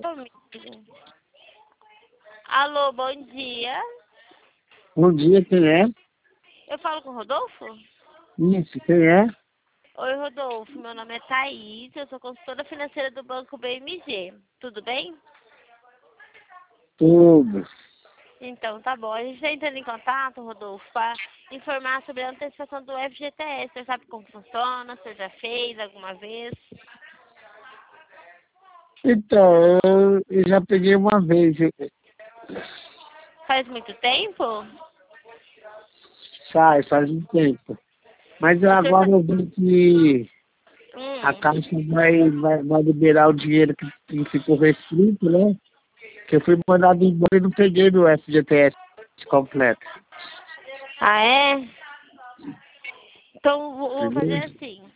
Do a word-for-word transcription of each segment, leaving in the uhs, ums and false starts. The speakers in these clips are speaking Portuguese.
amigo. Alô, bom dia. Bom dia, quem é? Eu falo com o Rodolfo? Isso, quem é? Oi, Rodolfo. Meu nome é Thaís. Eu sou consultora financeira do Banco B M G. Tudo bem? Tudo. Então, tá bom. A gente está entrando em contato, Rodolfo, para informar sobre a antecipação do F G T S. Você sabe como funciona? Você já fez alguma vez? Então, eu, eu já peguei uma vez. Faz muito tempo? Sai, faz um tempo. Mas eu O senhor agora eu vi que Hum. a Caixa vai, vai, vai liberar o dinheiro que, que ficou restrito, né? Que eu fui mandado embora e não peguei no F G T S completo. Ah, é? Então, vou vou fazer Entendeu? assim.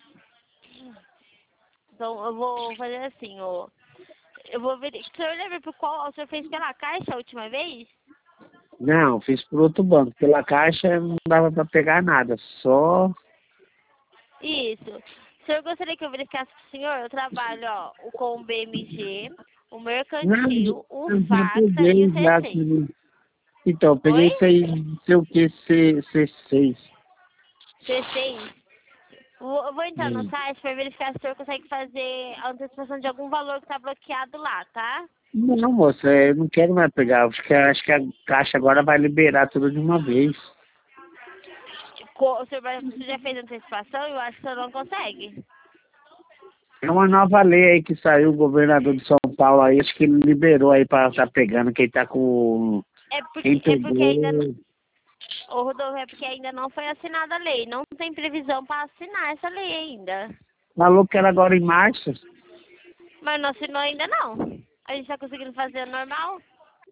Então, eu vou fazer assim, ó. Eu vou ver. O senhor lembra por qual o senhor fez pela Caixa a última vez? Não, fiz por outro banco. Pela Caixa não dava para pegar nada. Só. Isso. O senhor gostaria que eu verificasse para o senhor? Eu trabalho, ó, o com o B M G, o Não, Mercantil, o eu já Facta e o peguei já. C seis. Então, eu peguei Oi? isso aí, não sei o que, C, C6. C seis. Vou- Eu vou entrar no Hum. site para verificar se o senhor consegue fazer a antecipação de algum valor que está bloqueado lá, tá? Não, moça, eu não quero mais pegar. Acho que, acho que a Caixa agora vai liberar tudo de uma vez. Co- O senhor, vai- você já fez antecipação? Eu acho que o senhor não consegue. É uma nova lei aí que saiu, o governador de São Paulo aí, acho que ele liberou aí pra estar pegando quem tá com. É Quem porque, é porque ainda não. pegou. Ô, Rodolfo, é porque ainda não foi assinada a lei. Não tem previsão para assinar essa lei ainda. Falou que era agora em março. Mas não assinou ainda não. A gente tá conseguindo fazer normal.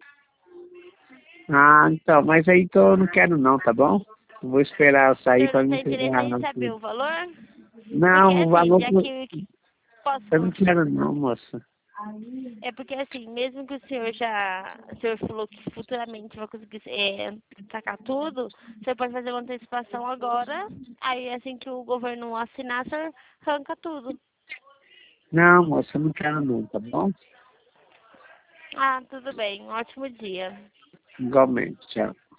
Ah, então, mas aí então eu não quero não, tá bom? Vou esperar eu O sair senhor pra não mim tem interesse pegar. em saber o valor? Porque Não, o assim, valor já que eu que... que- Posso eu não continuar? quero não, moça. É porque assim, mesmo que o senhor já... O senhor falou que futuramente vai conseguir é, sacar tudo, o senhor pode fazer uma antecipação agora. Aí assim que o governo assinar, o senhor arranca tudo. Não, moça, eu não quero não, tá bom? Ah, tudo bem. Um ótimo dia. Igualmente, tchau.